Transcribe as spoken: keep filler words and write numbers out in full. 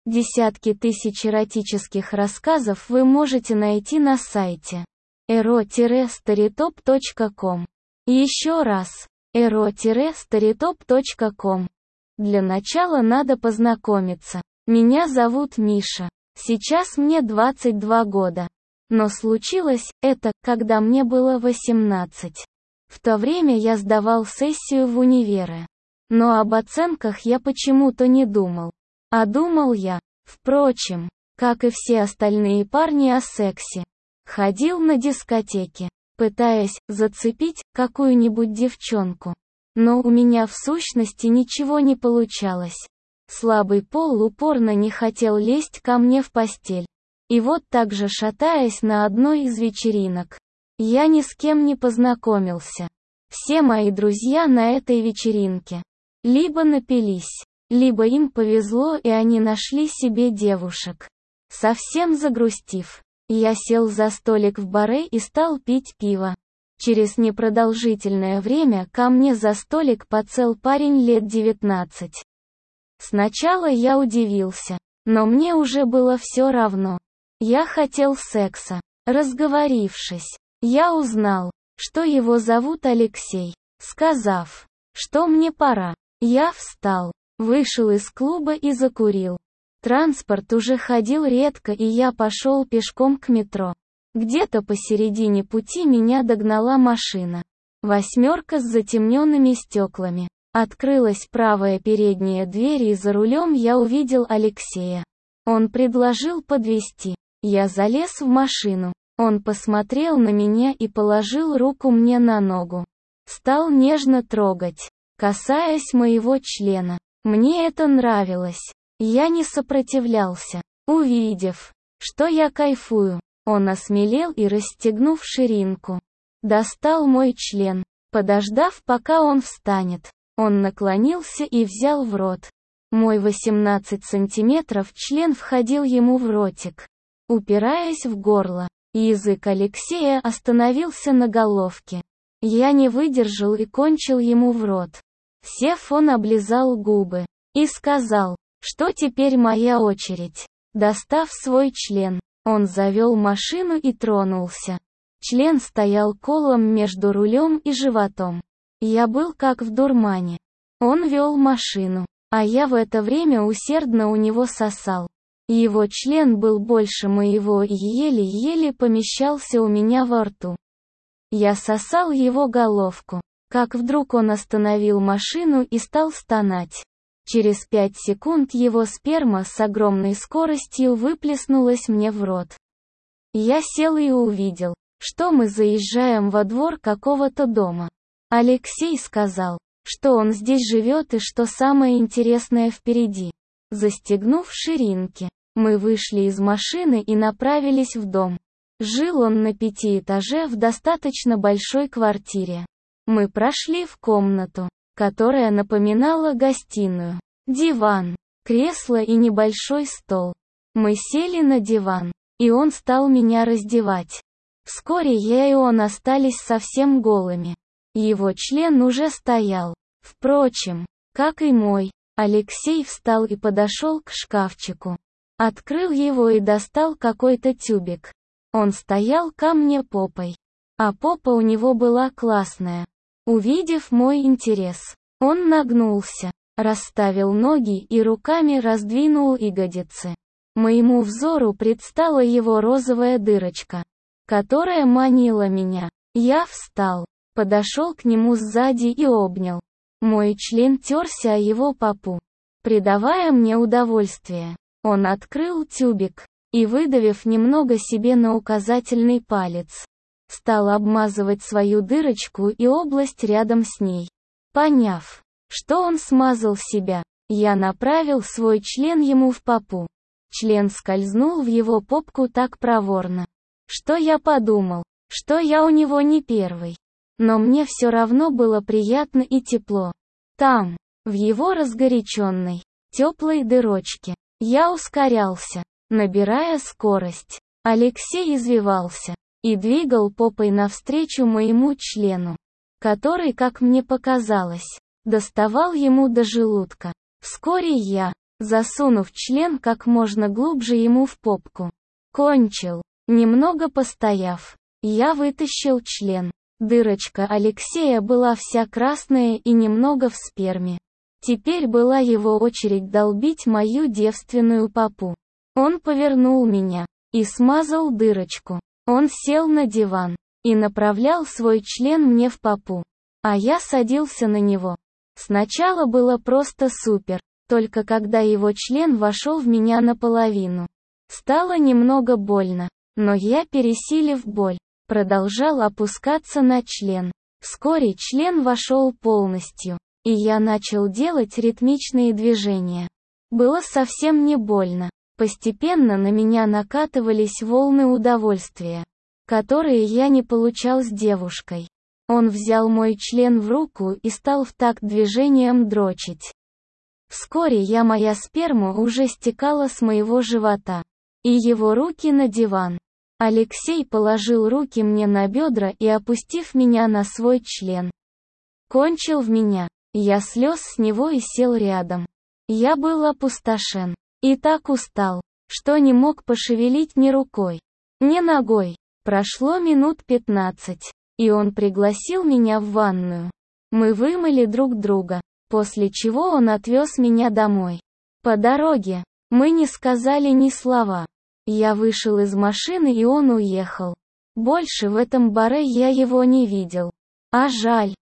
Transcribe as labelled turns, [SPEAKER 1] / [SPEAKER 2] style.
[SPEAKER 1] Десятки тысяч эротических рассказов вы можете найти на сайте эро старитоп точка ком. Еще раз, эро старитоп точка ком. Для начала надо познакомиться. Меня зовут Миша. Сейчас мне двадцать два года. Но случилось это, когда мне было восемнадцать. В то время я сдавал сессию в универе. Но об оценках я почему-то не думал. А думал я, впрочем, как и все остальные парни, о сексе. Ходил на дискотеки, пытаясь зацепить какую-нибудь девчонку. Но у меня в сущности ничего не получалось. Слабый пол упорно не хотел лезть ко мне в постель. И вот так же, шатаясь на одной из вечеринок, я ни с кем не познакомился. Все мои друзья на этой вечеринке либо напились, либо им повезло и они нашли себе девушек. Совсем загрустив, я сел за столик в баре и стал пить пиво. Через непродолжительное время ко мне за столик подсел парень лет девятнадцать. Сначала я удивился, но мне уже было все равно. Я хотел секса. Разговорившись, я узнал, что его зовут Алексей. Сказав, что мне пора, я встал, вышел из клуба и закурил. Транспорт уже ходил редко, и я пошел пешком к метро. Где-то посередине пути меня догнала машина. Восьмерка с затемненными стеклами. Открылась правая передняя дверь, и за рулем я увидел Алексея. Он предложил подвезти. Я залез в машину. Он посмотрел на меня и положил руку мне на ногу. Стал нежно трогать, касаясь моего члена. Мне это нравилось. Я не сопротивлялся. Увидев, что я кайфую, он осмелел и, расстегнув ширинку, достал мой член. Подождав, пока он встанет, он наклонился и взял в рот. Мой восемнадцать сантиметров член входил ему в ротик, упираясь в горло. Язык Алексея остановился на головке. Я не выдержал и кончил ему в рот. Сев, он облизал губы и сказал, что теперь моя очередь. Достав свой член, он завел машину и тронулся. Член стоял колом между рулем и животом. Я был как в дурмане. Он вел машину, а я в это время усердно у него сосал. Его член был больше моего и еле-еле помещался у меня во рту. Я сосал его головку, как вдруг он остановил машину и стал стонать. Через пять секунд его сперма с огромной скоростью выплеснулась мне в рот. Я сел и увидел, что мы заезжаем во двор какого-то дома. Алексей сказал, что он здесь живет и что самое интересное впереди. Застегнув ширинки, мы вышли из машины и направились в дом. Жил он на пяти этаже в достаточно большой квартире. Мы прошли в комнату, которая напоминала гостиную. Диван, кресло и небольшой стол. Мы сели на диван, и он стал меня раздевать. Вскоре я и он остались совсем голыми. Его член уже стоял. Впрочем, как и мой, Алексей встал и подошел к шкафчику. Открыл его и достал какой-то тюбик. Он стоял ко мне попой. А попа у него была классная. Увидев мой интерес, он нагнулся, расставил ноги и руками раздвинул ягодицы. Моему взору предстала его розовая дырочка, которая манила меня. Я встал, подошел к нему сзади и обнял. Мой член терся о его попу, придавая мне удовольствие. Он открыл тюбик и, выдавив немного себе на указательный палец, стал обмазывать свою дырочку и область рядом с ней. Поняв, что он смазал себя, я направил свой член ему в попу. Член скользнул в его попку так проворно, что я подумал, что я у него не первый. Но мне все равно было приятно и тепло. Там, в его разгоряченной, теплой дырочке, я ускорялся, набирая скорость. Алексей извивался и двигал попой навстречу моему члену, который, как мне показалось, доставал ему до желудка. Вскоре я, засунув член как можно глубже ему в попку. Кончил. Немного постояв, я вытащил член. Дырочка Алексея была вся красная и немного в сперме. Теперь была его очередь долбить мою девственную попу. Он повернул меня и смазал дырочку. Он сел на диван и направлял свой член мне в попу, а я садился на него. Сначала было просто супер, только когда его член вошел в меня наполовину. Стало немного больно, но я, пересилив боль, продолжал опускаться на член. Вскоре член вошел полностью, и я начал делать ритмичные движения. Было совсем не больно. Постепенно на меня накатывались волны удовольствия, которые я не получал с девушкой. Он взял мой член в руку и стал в такт движением дрочить. Вскоре я моя сперма уже стекала с моего живота. И его руки на диван. Алексей положил руки мне на бедра и, опустив меня на свой член, кончил в меня. Я слез с него и сел рядом. Я был опустошен. И так устал, что не мог пошевелить ни рукой, ни ногой. Прошло минут пятнадцать, и он пригласил меня в ванную. Мы вымыли друг друга, после чего он отвез меня домой. По дороге мы не сказали ни слова. Я вышел из машины, и он уехал. Больше в этом баре я его не видел. А жаль.